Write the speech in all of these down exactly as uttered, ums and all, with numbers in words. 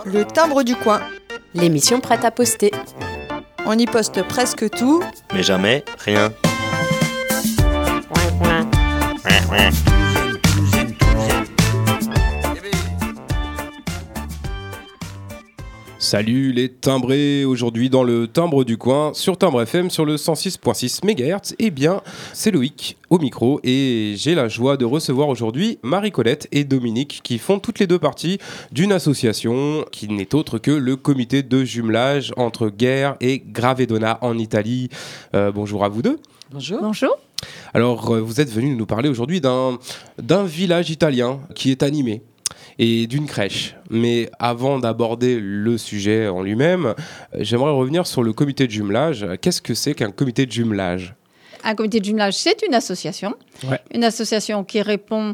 Le timbre du coin. L'émission prête à poster. On y poste presque tout, mais jamais rien. Salut les timbrés, aujourd'hui dans le timbre du coin, sur Timbre F M, sur le cent six virgule six mégahertz, eh bien c'est Loïc au micro et j'ai la joie de recevoir aujourd'hui Marie-Colette et Dominique qui font toutes les deux partie d'une association qui n'est autre que le comité de jumelage entre Guerre et Gravedona en Italie. Euh, bonjour à vous deux. Bonjour. Bonjour. Alors euh, vous êtes venus nous parler aujourd'hui d'un, d'un village italien qui est animé et d'une crèche. Mais avant d'aborder le sujet en lui-même, j'aimerais revenir sur le comité de jumelage. Qu'est-ce que c'est qu'un comité de jumelage ? Un comité de jumelage, c'est une association. Ouais. Une association qui répond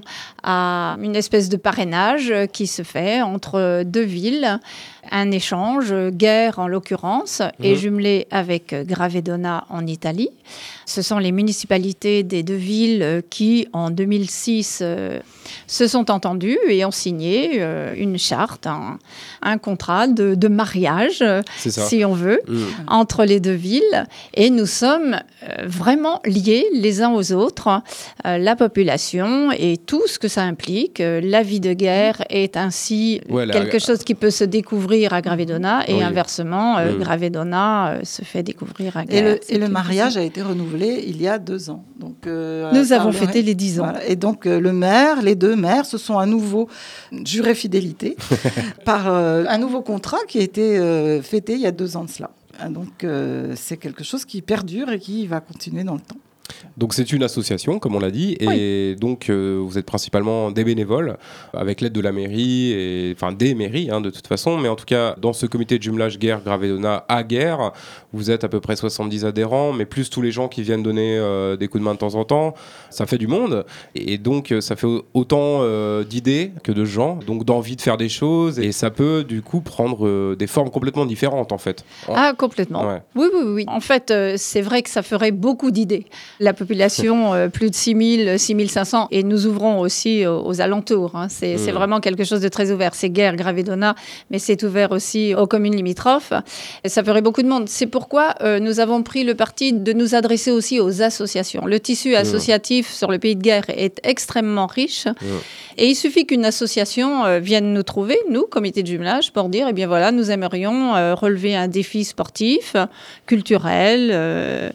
à une espèce de parrainage qui se fait entre deux villes. Un échange, Guerre en l'occurrence, mmh. est jumelé avec Gravedona en Italie. Ce sont les municipalités des deux villes qui, en deux mille six, euh, se sont entendues et ont signé euh, une charte, un, un contrat de, de mariage, si on veut, mmh. entre les deux villes. Et nous sommes euh, vraiment liés les uns aux autres. Euh, la population et tout ce que ça implique. Euh, la vie de Guerre est ainsi ouais, quelque la... chose qui peut se découvrir à Gravedona et oui. inversement, euh, mmh. Gravedona euh, se fait découvrir à Guerre. Et le, et le mariage chose. a été renouvelé il y a deux ans. Donc, euh, Nous avons fêté les dix ans. Voilà. Et donc, euh, le maire, les deux maires se sont à nouveau jurés fidélité par euh, un nouveau contrat qui a été euh, fêté il y a deux ans de cela. Donc, euh, c'est quelque chose qui perdure et qui va continuer dans le temps. Donc c'est une association, comme on l'a dit, et oui. donc euh, vous êtes principalement des bénévoles, avec l'aide de la mairie, et, enfin des mairies hein, de toute façon, mais en tout cas dans ce comité de jumelage Guerre Gravedona à Guerre, vous êtes à peu près soixante-dix adhérents, mais plus tous les gens qui viennent donner euh, des coups de main de temps en temps, ça fait du monde, et donc ça fait autant euh, d'idées que de gens, donc d'envie de faire des choses, et ça peut du coup prendre euh, des formes complètement différentes en fait. Ah complètement, ouais. oui, oui, oui. En fait, euh, c'est vrai que ça ferait beaucoup d'idées. La population, euh, plus de six mille, six mille cinq cents, et nous ouvrons aussi aux, aux alentours. Hein. C'est, mmh. c'est vraiment quelque chose de très ouvert. C'est Guerre, Gravedona, mais c'est ouvert aussi aux communes limitrophes. Et ça ferait beaucoup de monde. C'est pourquoi euh, nous avons pris le parti de nous adresser aussi aux associations. Le tissu associatif mmh. sur le pays de Guerre est extrêmement riche. Mmh. Et il suffit qu'une association euh, vienne nous trouver, nous, comité de jumelage, pour dire, eh bien voilà, nous aimerions euh, relever un défi sportif, culturel euh,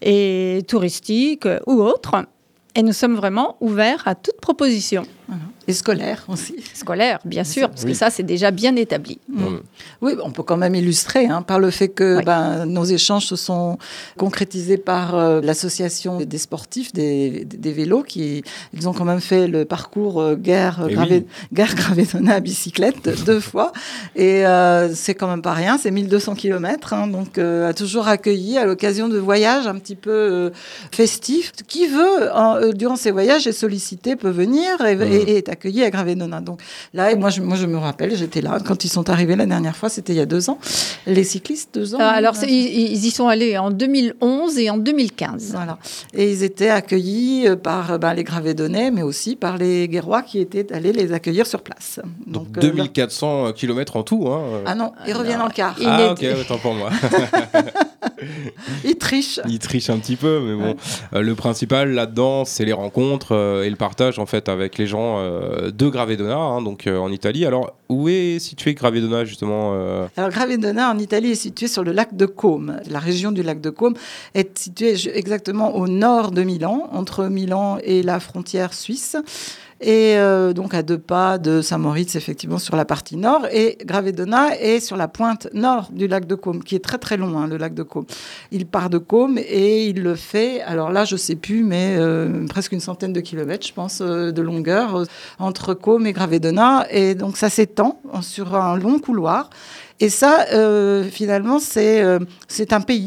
et touristique ou autre, et nous sommes vraiment ouverts à toute proposition. Voilà. Et scolaire aussi. Scolaire, bien sûr, parce oui. que ça, c'est déjà bien établi. Mmh. Oui, on peut quand même illustrer hein, par le fait que oui. ben, nos échanges se sont concrétisés par euh, l'association des sportifs, des, des, des vélos, qui ils ont quand même fait le parcours euh, Guerre, Gravé, oui. Guerre Gravedona à bicyclette deux fois. Et euh, c'est quand même pas rien, c'est mille deux cents kilomètres, hein, donc euh, a toujours accueilli à l'occasion de voyages un petit peu euh, festifs. Qui veut, euh, durant ces voyages, est sollicité, peut venir et, mmh. et, et est accueilli à Gravedona. Donc là, et moi, je, moi, je me rappelle, j'étais là quand ils sont arrivés la dernière fois, c'était il y a deux ans. Les cyclistes, deux ans. Euh, alors, c'est, ils, ils y sont allés en deux mille onze et en deux mille quinze. Voilà. Et ils étaient accueillis par ben, les Gravedonais, mais aussi par les Guerrois qui étaient allés les accueillir sur place. Donc, Donc deux mille quatre cents euh, kilomètres en tout. Hein. Ah non, ils ah reviennent non. en quart. Ah, ok, autant pour moi. Ils trichent. Ils trichent un petit peu, mais bon. Ouais. Euh, le principal là-dedans, c'est les rencontres euh, et le partage en fait avec les gens euh, de Gravedona, hein, donc euh, en Italie. Alors, où est situé Gravedona justement euh... Alors, Gravedona en Italie est situé sur le lac de Côme. La région du lac de Côme est située exactement au nord de Milan, entre Milan et la frontière suisse. Et euh, donc à deux pas de Saint-Moritz, effectivement, sur la partie nord. Et Gravedona est sur la pointe nord du lac de Côme, qui est très très long, hein, le lac de Côme. Il part de Côme et il le fait, alors là, je ne sais plus, mais euh, presque une centaine de kilomètres, je pense, euh, de longueur, euh, entre Côme et Gravedona. Et donc ça s'étend sur un long couloir. Et ça, euh, finalement, c'est, euh, c'est un pays.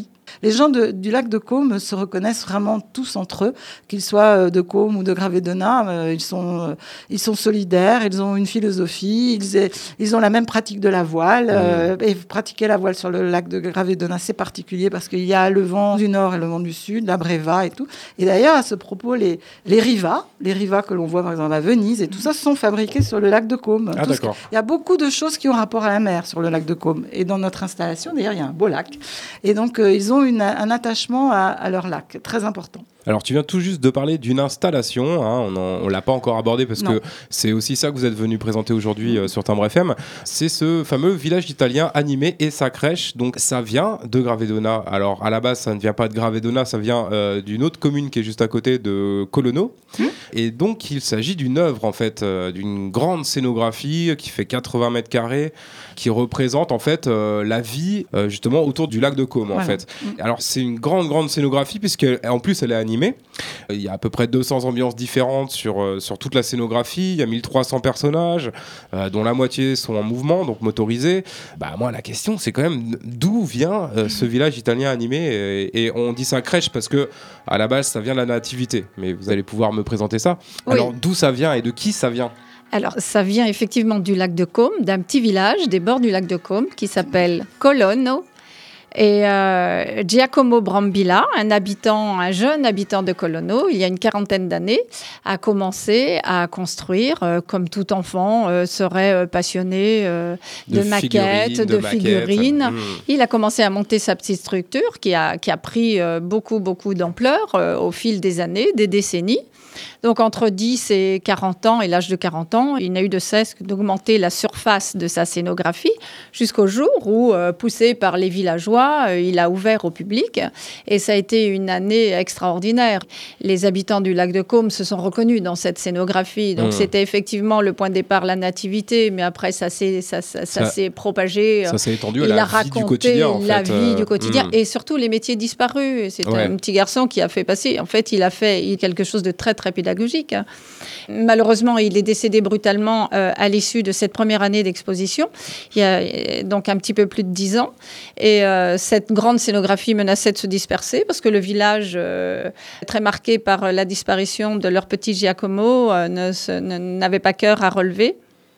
les gens de, du lac de Caume se reconnaissent vraiment tous entre eux, qu'ils soient de Caume ou de Gravédonna. Euh, ils, sont, euh, ils sont solidaires, ils ont une philosophie, ils, ils ont la même pratique de la voile. Euh, et pratiquer la voile sur le lac de Gravédonna, c'est particulier parce qu'il y a le vent du nord et le vent du sud, la breva et tout. Et d'ailleurs, à ce propos, les, les rivas, les rivas que l'on voit par exemple à Venise et tout ça, sont fabriqués sur le lac de Caume. Ah, d'accord. Il y a beaucoup de choses qui ont rapport à la mer sur le lac de Caume. Et dans notre installation, d'ailleurs, il y a un beau lac. Et donc, euh, ils ont une, un attachement à, à leur lac, très important. Alors, tu viens tout juste de parler d'une installation, hein, on ne l'a pas encore abordé parce non. que c'est aussi ça que vous êtes venu présenter aujourd'hui euh, sur Timbre F M. C'est ce fameux village italien animé et sa crèche. Donc, ça vient de Gravédonna. Alors, à la base, ça ne vient pas de Gravédonna, ça vient euh, d'une autre commune qui est juste à côté de Colonneau. Mmh. Et donc, il s'agit d'une œuvre, en fait, euh, d'une grande scénographie qui fait quatre-vingts mètres carrés, qui représente, en fait, euh, la vie, euh, justement, autour du lac de Caume, en voilà. fait. Mmh. Alors, c'est une grande, grande scénographie, puisqu'en plus, elle est animée. Il y a à peu près deux cents ambiances différentes sur, euh, sur toute la scénographie. Il y a mille trois cents personnages, euh, dont la moitié sont en mouvement, donc motorisés. Bah, moi, la question, c'est quand même d'où vient euh, ce village italien animé et, et on dit ça crèche parce que à la base, ça vient de la nativité. Mais vous allez pouvoir me présenter ça. Oui. Alors, d'où ça vient et de qui ça vient ? Alors, ça vient effectivement du lac de Caume, d'un petit village des bords du lac de Caume qui s'appelle Colonneau. Et euh, Giacomo Brambilla, un habitant, un jeune habitant de Colonneau, il y a une quarantaine d'années, a commencé à construire, euh, comme tout enfant euh, serait euh, passionné euh, de, de maquettes, de, de figurines. Mmh. Il a commencé à monter sa petite structure qui a, qui a pris euh, beaucoup, beaucoup d'ampleur euh, au fil des années, des décennies. Donc, entre dix et quarante ans, et l'âge de quarante ans, il n'a eu de cesse d'augmenter la surface de sa scénographie jusqu'au jour où, euh, poussé par les villageois, euh, il a ouvert au public. Et ça a été une année extraordinaire. Les habitants du lac de Caume se sont reconnus dans cette scénographie. Donc, mmh. c'était effectivement le point de départ, la nativité. Mais après, ça s'est, ça, ça, ça, ça s'est propagé. Ça s'est étendu à il la a vie raconté du quotidien, en la fait. vie du quotidien. Mmh. Et surtout, les métiers disparus. C'est ouais. un petit garçon qui a fait passer. En fait, il a fait quelque chose de très, très pédagogique. Malheureusement, il est décédé brutalement euh, à l'issue de cette première année d'exposition, il y a donc un petit peu plus de dix ans. Et euh, cette grande scénographie menaçait de se disperser parce que le village, euh, très marqué par la disparition de leur petit Giacomo, euh, ne se, ne, n'avait pas cœur à relever.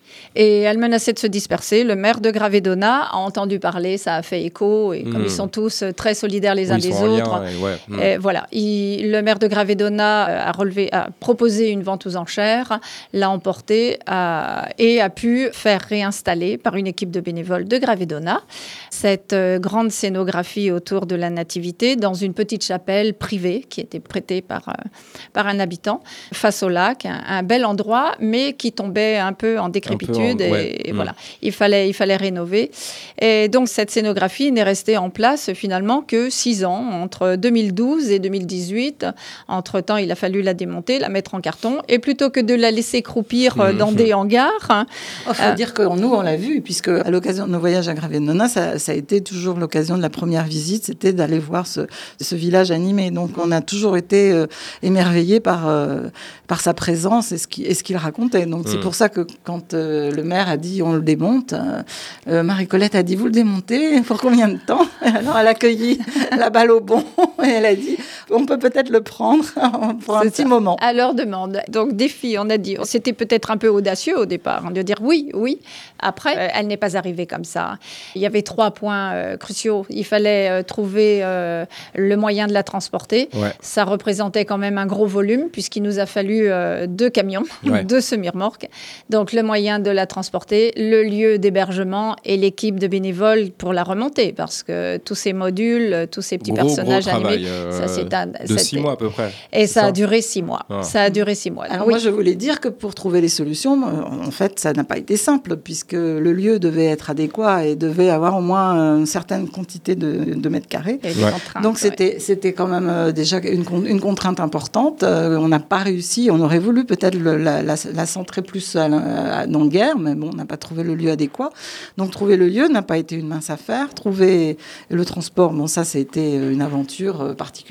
Et elle menaçait de se disperser. Le maire de Gravédonna a entendu parler, ça a fait écho. Et comme mmh. ils sont tous très solidaires les uns oui, des autres, lien, et ouais. mmh. et voilà, il, le maire de Gravédonna a, relevé, a proposé une vente aux enchères, l'a emporté a, et a pu faire réinstaller par une équipe de bénévoles de Gravédonna cette euh, grande scénographie autour de la nativité dans une petite chapelle privée qui était prêtée par, euh, par un habitant face au lac. Un, un bel endroit, mais qui tombait un peu en décrépitude. En, et, ouais. et mmh. voilà, il fallait, il fallait rénover. Et donc, cette scénographie n'est restée en place finalement que six ans, entre deux mille douze et deux mille dix-huit. Entre-temps, il a fallu la démonter, la mettre en carton. Et plutôt que de la laisser croupir mmh. dans des hangars... Il oh, faut euh, dire que nous, on l'a vu, puisque à l'occasion de nos voyages à Gravédonna, ça, ça a été toujours l'occasion de la première visite, c'était d'aller voir ce, ce village animé. Donc, on a toujours été euh, émerveillés par, euh, par sa présence et ce, qui, et ce qu'il racontait. Donc, mmh. c'est pour ça que quand... Euh, le maire a dit on le démonte. Euh, Marie-Colette a dit vous le démontez pour combien de temps? Alors elle a accueilli la balle au bond et elle a dit on peut peut-être le prendre pour c'est un petit ça. moment. À leur demande. Donc défi, on a dit c'était peut-être un peu audacieux au départ hein, de dire oui, oui. Après, euh, elle n'est pas arrivée comme ça. Il y avait trois points euh, cruciaux. Il fallait euh, trouver euh, le moyen de la transporter. Ouais. Ça représentait quand même un gros volume puisqu'il nous a fallu euh, deux camions, ouais. deux semi-remorques. Donc le moyen de la transporter, le lieu d'hébergement et l'équipe de bénévoles pour la remonter parce que tous ces modules, tous ces petits gros, personnages gros travail, animés, euh, ça c'est un, de six mois à peu près. Et ça, ça a duré six mois. Ah. Ça a duré six mois. Alors oui. moi je voulais dire que pour trouver les solutions, en fait ça n'a pas été simple puisque le lieu devait être adéquat et devait avoir au moins une certaine quantité de, de mètres carrés. Ouais. Donc c'était, ouais. c'était quand même déjà une, une contrainte importante. Euh, on n'a pas réussi, on aurait voulu peut-être le, la, la, la centrer plus à, à, dans le Guer, mais bon, on n'a pas trouvé le lieu adéquat. Donc trouver le lieu n'a pas été une mince affaire. Trouver le transport, bon ça, ça a été une aventure particulière aussi.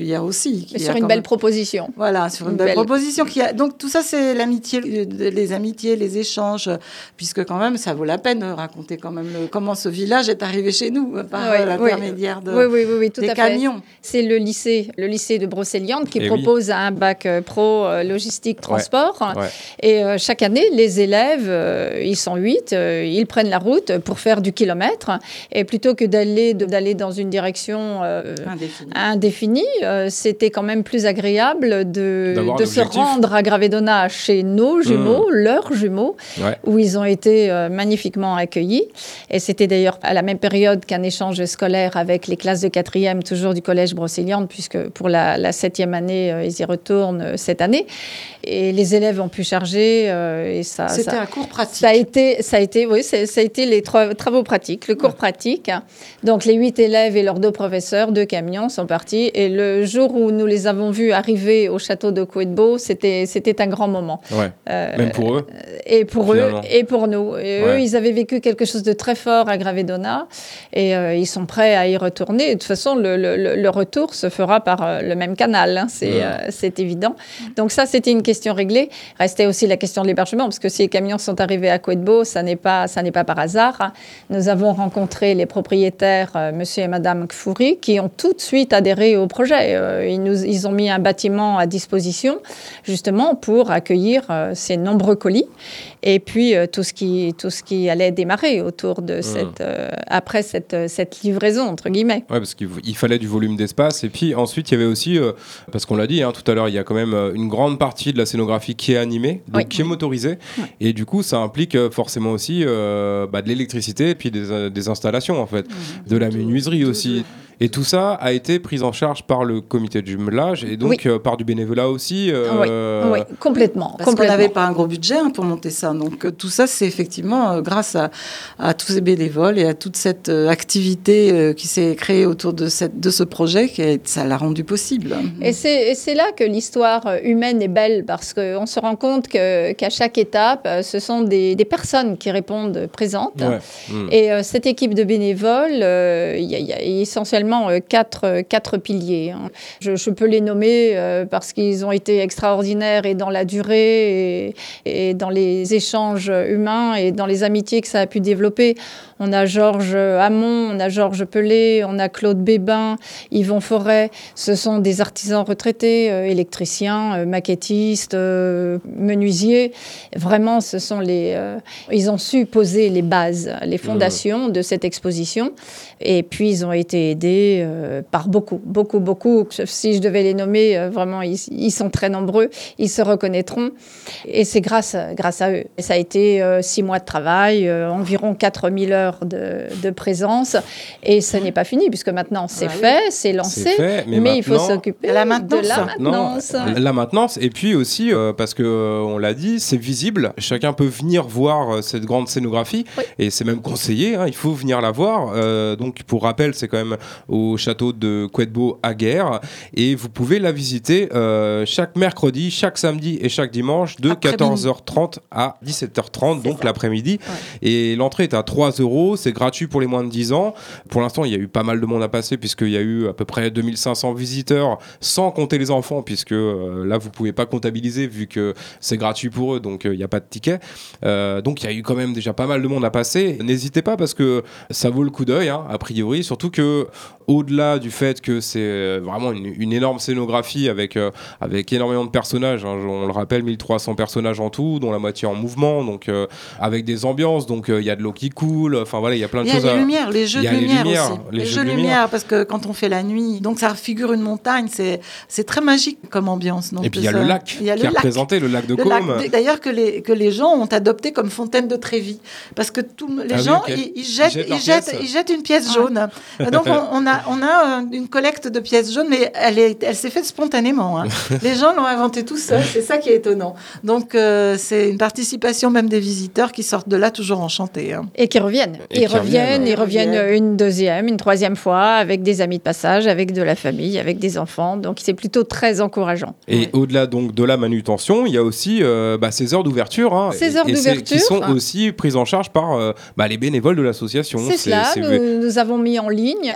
aussi. Qui sur a une quand belle même... proposition. Voilà, sur une, une belle, belle proposition. Qui a... Donc tout ça, c'est l'amitié, les amitiés, les échanges, puisque quand même, ça vaut la peine de raconter quand même le... comment ce village est arrivé chez nous par oui, l'intermédiaire oui. de... oui, oui, oui, oui, tout des à camions. Fait. C'est le lycée, le lycée de Brocéliande qui Et propose oui. un bac pro euh, logistique transport. Ouais. Ouais. Et euh, chaque année, les élèves, euh, ils sont huit, euh, ils prennent la route pour faire du kilomètre. Et plutôt que d'aller, de, d'aller dans une direction euh, indéfinie, indéfinie euh, c'était quand même plus agréable de, de se objectif. rendre à Gravedona chez nos jumeaux, mmh. leurs jumeaux, ouais. où ils ont été euh, magnifiquement accueillis. Et c'était d'ailleurs à la même période qu'un échange scolaire avec les classes de quatrième, toujours du collège Brocéliande, puisque pour la, la septième année, euh, ils y retournent euh, cette année. Et les élèves ont pu charger. Euh, et ça, C'était ça, un cours pratique. Ça a été, ça a été, oui, ça a été les tra- travaux pratiques, le cours ouais. pratique. Donc les huit élèves et leurs deux professeurs, deux camions sont partis. Et le jour où nous les avons vus arriver au château de Couedbo, c'était, c'était un grand moment. Ouais. Euh, Même pour eux. Et pour finalement. eux et pour nous. Et ouais. eux, ils avaient vécu quelque chose de très fort à Gravedona et euh, ils sont prêts à y retourner. Et de toute façon, le, le, le retour se fera par euh, le même canal, hein, c'est, ouais. euh, c'est évident. Donc ça, c'était une question réglée. Restait aussi la question de l'hébergement, parce que si les camions sont arrivés à Couedbo, ça n'est pas, ça n'est pas par hasard. Nous avons rencontré les propriétaires, euh, monsieur et madame Kfouri, qui ont tout de suite adhéré au projet. Euh, ils, nous, ils ont mis un bâtiment à disposition, justement, pour accueillir euh, ces nombreux colis. Et puis, euh, tout, ce qui, tout ce qui allait démarrer autour de mmh. cette, euh, après cette, cette livraison, entre guillemets. Oui, parce qu'il il fallait du volume d'espace. Et puis ensuite, il y avait aussi, euh, parce qu'on l'a dit hein, tout à l'heure, il y a quand même une grande partie de la scénographie qui est animée, donc oui. qui est motorisée. Oui. Et du coup, ça implique forcément aussi euh, bah, de l'électricité et puis des, des installations, en fait. Mmh. De la menuiserie aussi. Et tout ça a été pris en charge par le comité de jumelage et donc oui. euh, par du bénévolat aussi. Euh... Oui. oui, complètement. Parce complètement. qu'on n'avait pas un gros budget hein, pour monter ça. Donc euh, tout ça, c'est effectivement euh, grâce à, à tous ces bénévoles et à toute cette euh, activité euh, qui s'est créée autour de, cette, de ce projet, qui est, ça l'a rendu possible. Et c'est, et c'est là que l'histoire humaine est belle, parce qu'on se rend compte que, qu'à chaque étape, ce sont des, des personnes qui répondent présentes. Ouais. Mmh. Et euh, cette équipe de bénévoles, il euh, y, y a essentiellement Quatre, quatre piliers. Hein. Je, je peux les nommer euh, parce qu'ils ont été extraordinaires et dans la durée et, et dans les échanges humains et dans les amitiés que ça a pu développer. On a Georges Hamon, on a Georges Pelé, on a Claude Bébin, Yvon Forêt. Ce sont des artisans retraités, euh, électriciens, euh, maquettistes, euh, menuisiers. Vraiment, ce sont les... Euh, ils ont su poser les bases, les fondations mmh. de cette exposition. Et puis, ils ont été aidés euh, par beaucoup, beaucoup, beaucoup. Si je devais les nommer, euh, vraiment, ils, ils sont très nombreux. Ils se reconnaîtront. Et c'est grâce, grâce à eux. Et ça a été euh, six mois de travail, euh, environ quatre mille heures de, de présence. Et ce n'est pas fini, puisque maintenant, c'est ah, fait, oui. c'est lancé. C'est fait, mais, mais il faut s'occuper la maintenance. de la maintenance. Non, la maintenance. Et puis aussi, euh, parce qu'on euh, l'a dit, c'est visible. Chacun peut venir voir euh, cette grande scénographie. Oui. Et c'est même conseillé. Hein, il faut venir la voir. Euh, donc, pour rappel, c'est quand même au château de Couedbo à Guer. Et vous pouvez la visiter euh, chaque mercredi, chaque samedi et chaque dimanche de Après quatorze heures trente à dix-sept heures trente, c'est donc ça. L'après-midi. Ouais. Et l'entrée est à trois euros. C'est gratuit pour les moins de dix ans. Pour l'instant, il y a eu pas mal de monde à passer puisqu'il y a eu à peu près deux mille cinq cents visiteurs, sans compter les enfants, puisque euh, là, vous ne pouvez pas comptabiliser vu que c'est gratuit pour eux, donc il euh, n'y a pas de ticket. Euh, donc il y a eu quand même déjà pas mal de monde à passer. N'hésitez pas parce que ça vaut le coup d'œil, hein, a priori, surtout que au-delà du fait que c'est vraiment une, une énorme scénographie avec, euh, avec énormément de personnages, hein, on le rappelle, mille trois cents personnages en tout, dont la moitié en mouvement, donc euh, avec des ambiances, donc il euh, y a de l'eau qui coule, enfin voilà, il y a plein de choses. Il y a les à... lumières, les jeux de lumière lumières, aussi. Les, les jeux, jeux de lumière. lumière, parce que quand on fait la nuit, donc ça figure une montagne, c'est, c'est très magique comme ambiance. Donc et puis il y a ça, le lac y a qui le est représenté, le lac de le Côme. Lac, d'ailleurs, que les, que les gens ont adopté comme fontaine de Trévis, parce que tous les ah gens, oui, okay. ils, ils, jettent, ils, jettent, ils jettent une pièce jaune. Ah. Donc on, on a, on a une collecte de pièces jaunes, mais elle, est, elle s'est faite spontanément. Hein. Les gens l'ont inventée tout seuls, c'est ça qui est étonnant. Donc euh, c'est une participation même des visiteurs qui sortent de là toujours enchantés. Hein. Et qui reviennent. Et ils qui reviennent, reviennent, ils reviennent une deuxième, une troisième fois, avec des amis de passage, avec de la famille, avec des enfants. Donc c'est plutôt très encourageant. Et ouais. au-delà donc de la manutention, il y a aussi euh, bah, ces heures d'ouverture. Hein, ces heures et d'ouverture. Qui sont aussi prises en charge par euh, bah, les bénévoles de l'association. C'est, c'est cela. C'est... Nous, nous avons mis en ligne un petit planning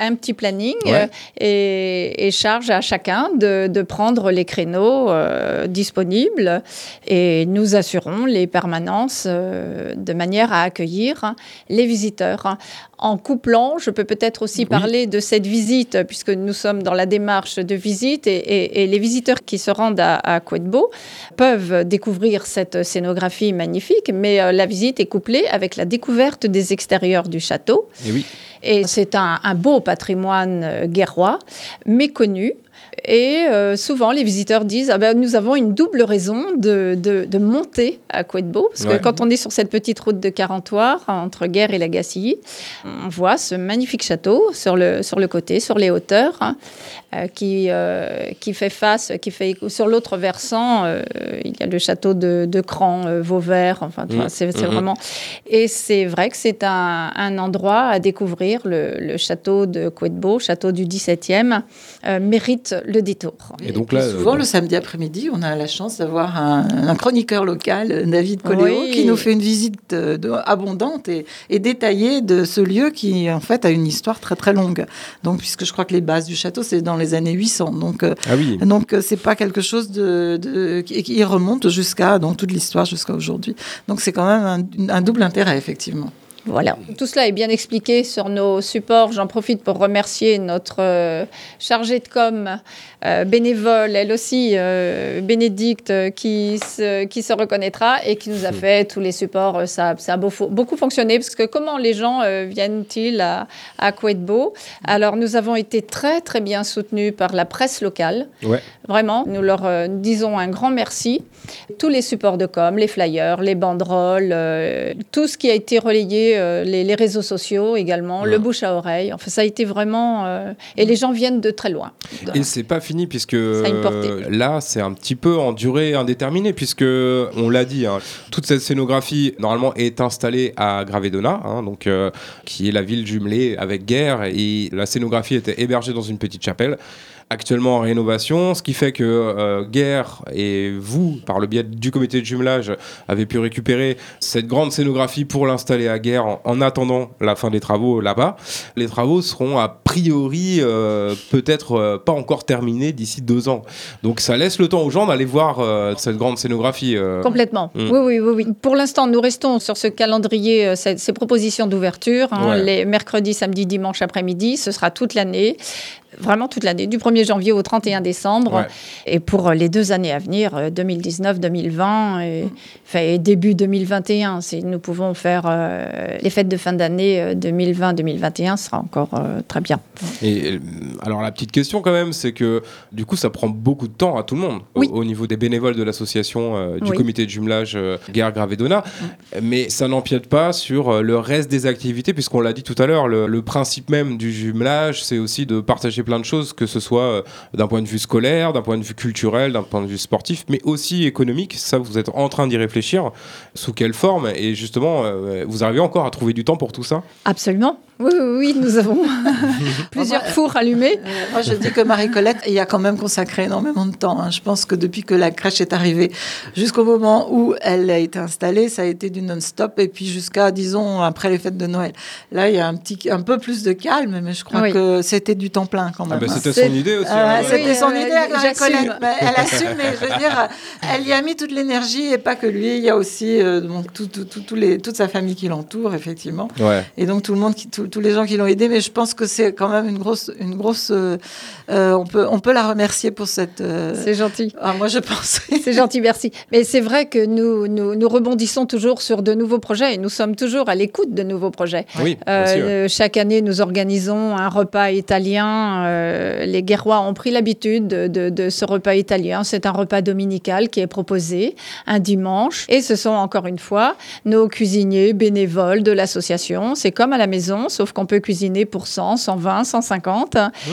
planning Ouais. euh, et, et charge à chacun de, de prendre les créneaux euh, disponibles et nous assurons les permanences euh, de manière à accueillir les visiteurs. En couplant, je peux peut-être aussi Oui. parler de cette visite, puisque nous sommes dans la démarche de visite et, et, et les visiteurs qui se rendent à, à Couëtbo peuvent découvrir cette scénographie magnifique, mais euh, la visite est couplée avec la découverte des extérieurs du château. Et oui. Et c'est un, un beau patrimoine euh, guerrois, méconnu. Et euh, souvent, les visiteurs disent ah ben, nous avons une double raison de, de, de monter à Couëtbo. Parce Ouais. que quand on est sur cette petite route de Carentoire, entre Guerre et la Gacilly, on voit ce magnifique château sur le, sur le côté, sur les hauteurs, hein, euh, qui, euh, qui fait face, qui fait sur l'autre versant, euh, il y a le château de, de Cran, euh, Vauvert. Enfin, tu Mmh. vois, c'est, c'est Mmh. vraiment. Et c'est vrai que c'est un, un endroit à découvrir. Le, le château de Couëtbo, château du dix-septième, euh, mérite le détour. Et donc puis là, souvent, euh, le samedi après-midi, on a la chance d'avoir un, un chroniqueur local, David Coléo, Oui. qui nous fait une visite euh, de- abondante et, et détaillée de ce lieu qui, en fait, a une histoire très, très longue. Donc, puisque je crois que les bases du château, c'est dans les années huit cents. Donc, euh, ah oui. donc euh, c'est pas quelque chose de, de- qui, qui remonte jusqu'à, dans toute l'histoire, jusqu'à aujourd'hui. Donc, c'est quand même un, un double intérêt, effectivement. Voilà. Tout cela est bien expliqué sur nos supports. J'en profite pour remercier notre euh, chargée de com euh, bénévole, elle aussi, euh, Bénédicte, euh, qui se, qui se reconnaîtra et qui nous a fait tous les supports. Ça, ça a beau- beaucoup fonctionné parce que comment les gens euh, viennent-ils à, à Couëtbo? Alors, nous avons été très, très bien soutenus par la presse locale. Ouais. Vraiment, nous leur euh, disons un grand merci. Tous les supports de com, les flyers, les banderoles, euh, tout ce qui a été relayé, euh, les, les réseaux sociaux également, Ouais. le bouche à oreille. Enfin, ça a été vraiment... euh, et les gens viennent de très loin. Et c'est pas fini puisque a une portée. euh, là c'est un petit peu en durée indéterminée puisque on l'a dit, hein, toute cette scénographie normalement est installée à Gravedona, hein, donc euh, qui est la ville jumelée avec Guerre, et la scénographie était hébergée dans une petite chapelle. Actuellement en rénovation, ce qui fait que euh, Guerre et vous, par le biais du comité de jumelage, avez pu récupérer cette grande scénographie pour l'installer à Guerre en, en attendant la fin des travaux là-bas. Les travaux seront a priori euh, peut-être euh, pas encore terminés d'ici deux ans. Donc ça laisse le temps aux gens d'aller voir euh, cette grande scénographie. euh. Complètement. Mm. Oui, oui, oui, oui. Pour l'instant, nous restons sur ce calendrier, euh, ces, ces propositions d'ouverture, hein, Ouais. les mercredis, samedis, dimanches après-midi. Ce sera toute l'année. Vraiment toute l'année, du premier janvier au trente et un décembre. Ouais. Et pour les deux années à venir, euh, deux mille dix-neuf deux mille vingt et, enfin, et début deux mille vingt et un, si nous pouvons faire euh, les fêtes de fin d'année euh, deux mille vingt deux mille vingt et un, ce sera encore euh, très bien. Et euh, alors la petite question quand même, c'est que du coup ça prend beaucoup de temps à tout le monde, Oui. au, au niveau des bénévoles de l'association, euh, du Oui. comité de jumelage euh, Guerre Gravedona, mais ça n'empiète pas sur euh, le reste des activités, puisqu'on l'a dit tout à l'heure, le, le principe même du jumelage, c'est aussi de partager plein de choses, que ce soit euh, d'un point de vue scolaire, d'un point de vue culturel, d'un point de vue sportif, mais aussi économique. Ça, vous êtes en train d'y réfléchir. Sous quelle forme? Et justement, euh, vous arrivez encore à trouver du temps pour tout ça? Absolument. Oui, oui, oui, nous avons plusieurs Enfin, fours allumés. Euh, moi, je dis que Marie-Colette y a quand même consacré énormément de temps. hein. Je pense que depuis que la crèche est arrivée jusqu'au moment où elle a été installée, ça a été du non-stop. Et puis jusqu'à, disons, après les fêtes de Noël. Là, il y a un, petit, un peu plus de calme, mais je crois Oui. que c'était du temps plein quand Ah même. bah, hein. c'était C'est- son idée aussi. Euh, hein. c'était Oui, son euh, idée à j'assume. Marie-Colette, mais elle assume, mais je veux dire, elle y a mis toute l'énergie et pas que lui. Il y a aussi euh, donc, tout, tout, tout, tous les, toute sa famille qui l'entoure, effectivement. Ouais. Et donc tout le monde, qui, tout- tous les gens qui l'ont aidé, mais je pense que c'est quand même une grosse, une grosse. euh, euh, on peut, on peut la remercier pour cette. euh, C'est gentil. ah, moi, je pense. C'est gentil, merci. Mais c'est vrai que nous, nous, nous rebondissons toujours sur de nouveaux projets et nous sommes toujours à l'écoute de nouveaux projets. Oui, Euh, aussi, ouais. euh, chaque année, nous organisons un repas italien. Euh, les Guerrois ont pris l'habitude de, de- de ce repas italien. C'est un repas dominical qui est proposé un dimanche. Et ce sont encore une fois nos cuisiniers bénévoles de l'association. C'est comme à la maison, sauf qu'on peut cuisiner pour cent, cent vingt, cent cinquante.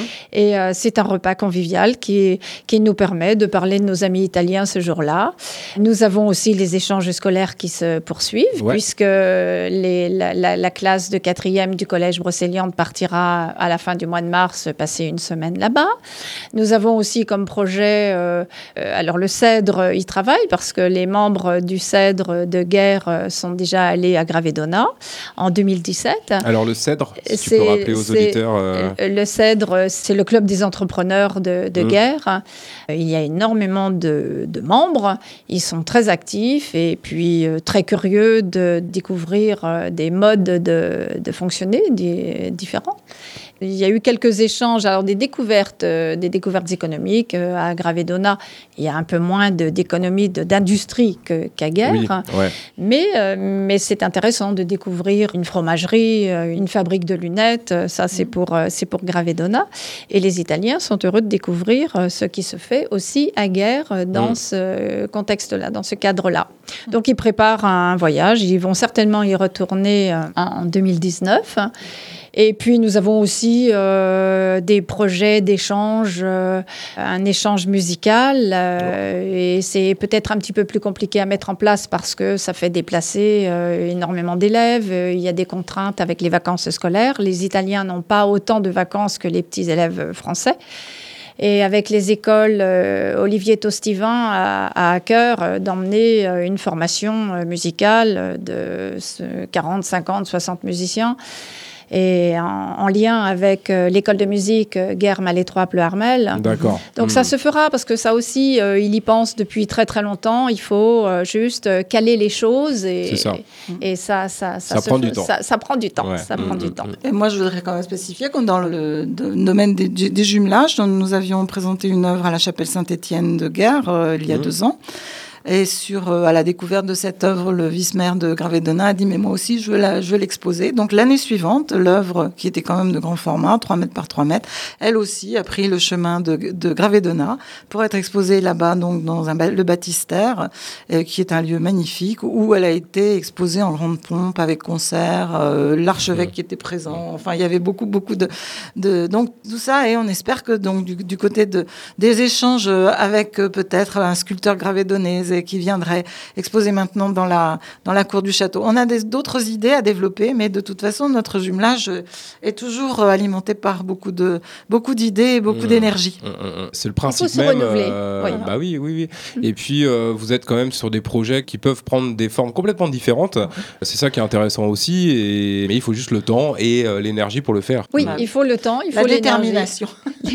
Et euh, c'est un repas convivial qui, qui nous permet de parler de nos amis italiens ce jour-là. Nous avons aussi les échanges scolaires qui se poursuivent, Ouais. puisque les, la, la- la classe de quatrième du collège Brocéliande partira à la fin du mois de mars passer une semaine là-bas. Nous avons aussi comme projet, euh, euh, alors le Cèdre y travaille, parce que les membres du Cèdre de Guerre euh, sont déjà allés à Gravedona en deux mille dix-sept. Alors le Cèdre, Cèdre, si tu peux rappeler aux auditeurs. Euh... Le Cèdre, c'est le club des entrepreneurs de, de mmh. guerre. Il y a énormément de, de membres. Ils sont très actifs et puis euh, très curieux de découvrir euh, des modes de, de fonctionner des, différents. Il y a eu quelques échanges, alors des découvertes, euh, des découvertes économiques. Euh, à Gravedona, il y a un peu moins de, d'économie, de, d'industrie que, qu'à Guerre. Oui, ouais. mais, euh, mais c'est intéressant de découvrir une fromagerie, euh, une fabrique de lunettes. Ça, c'est pour, euh, c'est pour Gravedona. Et les Italiens sont heureux de découvrir euh, ce qui se fait aussi à Guerre euh, dans mmh. ce contexte-là, dans ce cadre-là. Donc, ils préparent un voyage. Ils vont certainement y retourner euh, en deux mille dix-neuf. Et puis, nous avons aussi euh, des projets d'échange, euh, un échange musical. Euh, et c'est peut-être un petit peu plus compliqué à mettre en place parce que ça fait déplacer euh, énormément d'élèves. Il y a des contraintes avec les vacances scolaires. Les Italiens n'ont pas autant de vacances que les petits élèves français. Et avec les écoles, euh, Olivier Tostivin a, a à cœur euh, d'emmener euh, une formation euh, musicale de quarante, cinquante, soixante musiciens. Et en, en lien avec euh, l'école de musique euh, Guerre Malétroit Pleuharmel. D'accord. Donc mmh. ça se fera parce que ça aussi, euh, il y pense depuis très très longtemps. Il faut euh, juste euh, caler les choses et, C'est ça. et, et ça, ça, ça, ça, se prend fait, du temps. Ça, ça prend du temps. Ouais. Ça mmh, prend mmh, du temps. Et moi, je voudrais quand même spécifier que dans le domaine des, des jumelages, nous avions présenté une œuvre à la chapelle Saint-Étienne de Guerre euh, il y a mmh. deux ans. Et sur, euh, à la découverte de cette œuvre, le vice-maire de Gravedona a dit « mais moi aussi, je veux, la, je veux l'exposer ». Donc l'année suivante, l'œuvre, qui était quand même de grand format, trois mètres par trois mètres, elle aussi a pris le chemin de, de Gravedona pour être exposée là-bas, donc dans un, le baptistère, euh, qui est un lieu magnifique, où elle a été exposée en grande pompe, avec concert, euh, l'archevêque qui était présent. Enfin, il y avait beaucoup, beaucoup de... de donc tout ça, et on espère que donc, du, du côté de, des échanges avec euh, peut-être un sculpteur gravedonais, qui viendrait exposer maintenant dans la, dans la cour du château. On a des, d'autres idées à développer, mais de toute façon, notre jumelage est toujours alimenté par beaucoup, de, beaucoup d'idées et beaucoup mmh. d'énergie. Mmh, mmh. C'est le principe Il faut se même. renouveler. Euh, oui. Bah oui, oui, oui. Mmh. Et puis, euh, vous êtes quand même sur des projets qui peuvent prendre des formes complètement différentes. Mmh. C'est ça qui est intéressant aussi. Et... Mais il faut juste le temps et euh, l'énergie pour le faire. Oui, mmh. il faut le temps, il faut la l'énergie. détermination.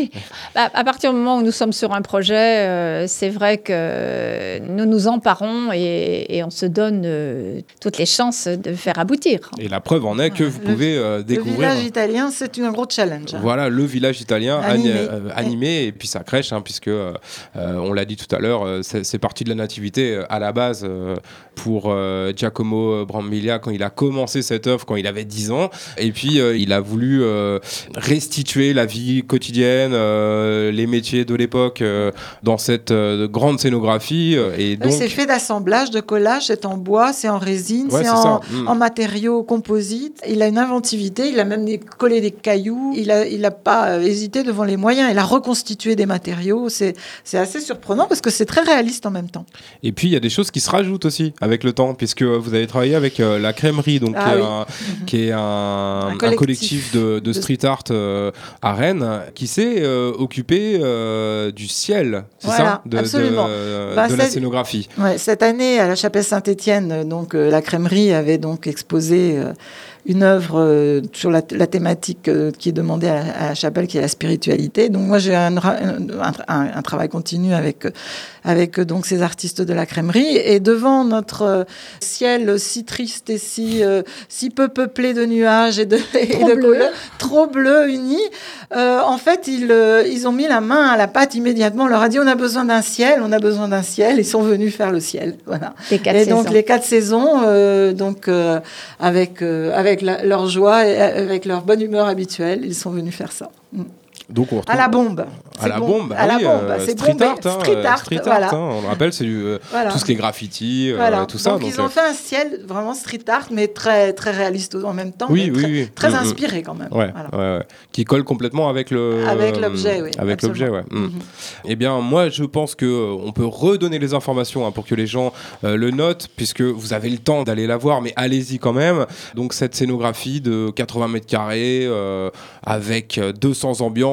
bah, à partir du moment où nous sommes sur un projet, euh, c'est vrai que nous nous emparons et, et on se donne euh, toutes les chances de faire aboutir. Et la preuve en est que vous le, pouvez euh, découvrir... Le village italien, c'est un gros challenge. Voilà, le village italien animé, animé, euh, animé et puis ça crèche, hein, puisque, euh, on l'a dit tout à l'heure, euh, c'est, c'est parti de la nativité euh, à la base euh, pour euh, Giacomo Brambilla quand il a commencé cette œuvre, quand il avait dix ans. Et puis, euh, il a voulu euh, restituer la vie quotidienne, euh, les métiers de l'époque euh, dans cette euh, grande scénographie. Euh, et donc... C'est fait d'assemblage, de collage, c'est en bois, c'est en résine, ouais, c'est, c'est en, mmh. en matériaux composites. Il a une inventivité, il a même des, collé des cailloux, il n'a il a pas hésité devant les moyens, il a reconstitué des matériaux. C'est, c'est assez surprenant parce que c'est très réaliste en même temps. Et puis il y a des choses qui se rajoutent aussi avec le temps, puisque vous avez travaillé avec euh, la Crèmerie, donc, ah, qui, est oui. un, qui est un, un, collectif. un collectif de, de street art euh, à Rennes, qui s'est euh, occupé euh, du ciel, c'est voilà, ça de, absolument. de, bah, de la scénographie. Ouais, cette année, à la chapelle Saint-Étienne, donc, euh, la Crèmerie avait donc exposé euh, une œuvre euh, sur la, la thématique euh, qui est demandée à, à la chapelle, qui est la spiritualité. Donc moi, j'ai un, un, un, un travail continu avec, avec donc, ces artistes de la Crèmerie. Et devant notre euh, ciel si triste et si, euh, si peu peuplé de nuages et de, et de bleu. couleurs, trop bleu unis, euh, en fait, ils, euh, ils ont mis la main à la pâte immédiatement. On leur a dit, on a besoin d'un ciel, on a besoin d'un ciel. Ils sont venus faire le ciel. Voilà. Les quatre et saisons. donc, les quatre saisons, euh, donc, euh, avec, euh, avec la, leur joie et avec leur bonne humeur habituelle, ils sont venus faire ça. Mm. Donc on retrouve... À la bombe. À la bombe, à ah la oui, bombe. Euh, c'est street, bombé. art, hein, street art, street art, voilà. hein, on le rappelle, c'est du, euh, voilà. tout ce qui est graffiti, euh, voilà. tout ça. Donc, donc ils ont euh... fait un ciel vraiment street art, mais très, très réaliste en même temps, oui, mais oui, très, oui. très mmh, inspiré quand même. Ouais, voilà. ouais, ouais. Qui colle complètement avec le... Avec l'objet, oui. Avec absolument. l'objet, ouais. Mmh. Mm-hmm. Eh bien, moi, je pense qu'on euh, peut redonner les informations hein, pour que les gens euh, le notent, puisque vous avez le temps d'aller la voir, mais allez-y quand même. Donc, cette scénographie de quatre-vingts mètres carrés, euh, avec deux cents ambiances,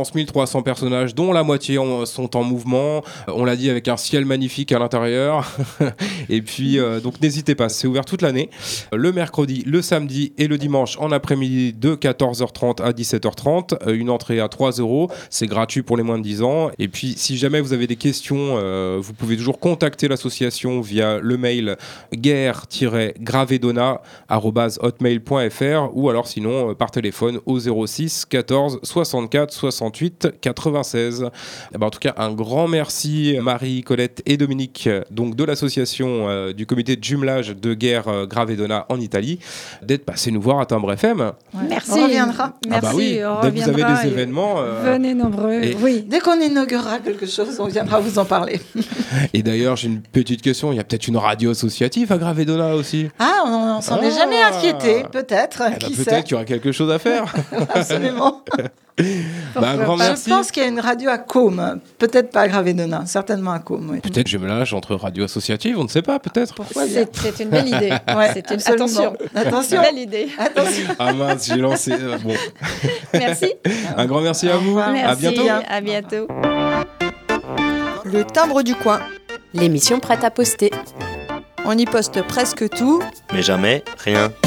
France, mille trois cents personnages, dont la moitié en- sont en mouvement. Euh, On l'a dit, avec un ciel magnifique à l'intérieur. Et puis, euh, donc n'hésitez pas, c'est ouvert toute l'année. Euh, Le mercredi, le samedi et le dimanche en après-midi de quatorze heures trente à dix-sept heures trente. Euh, une entrée à trois euros. C'est gratuit pour les moins de dix ans. Et puis, si jamais vous avez des questions, euh, vous pouvez toujours contacter l'association via le mail guerre-gravedona arobase hotmail point fr ou alors sinon euh, par téléphone au zéro six quatorze soixante-quatre soixante-huit quatre-vingt-seize. Eh ben, en tout cas, un grand merci Marie, Colette et Dominique, euh, donc de l'association euh, du comité de jumelage de guerre euh, Gravedona en Italie, d'être passés nous voir à Timbre F M. Ouais. Merci. On reviendra. Merci. Ah bah oui, on dès que vous avez reviendra des et événements. euh, Venez nombreux. et- Oui. Dès qu'on inaugurera quelque chose, on viendra vous en parler. Et d'ailleurs, j'ai une petite question. Il y a peut-être une radio associative à Gravedona aussi. Ah, on, on s'en est Ah. jamais inquiété, peut-être. Eh ben, Qui peut-être sait qu'il y aura quelque chose à faire. Absolument. Bah, un grand Je merci. pense qu'il y a une radio à Côme, peut-être pas à Gravedona, certainement à Côme. Oui. Peut-être jumelage entre radio associative, on ne sait pas, peut-être. Pourquoi bien C'est c'est une belle idée. Ouais, C'est une... absolument. Attention. Attention. Belle idée. Attention. Ah mince, j'ai lancé. euh, bon, Merci. un grand merci à Au vous. revoir. À Merci. bientôt. À bientôt. Le timbre du coin. L'émission prête à poster. On y poste presque tout. Mais jamais rien.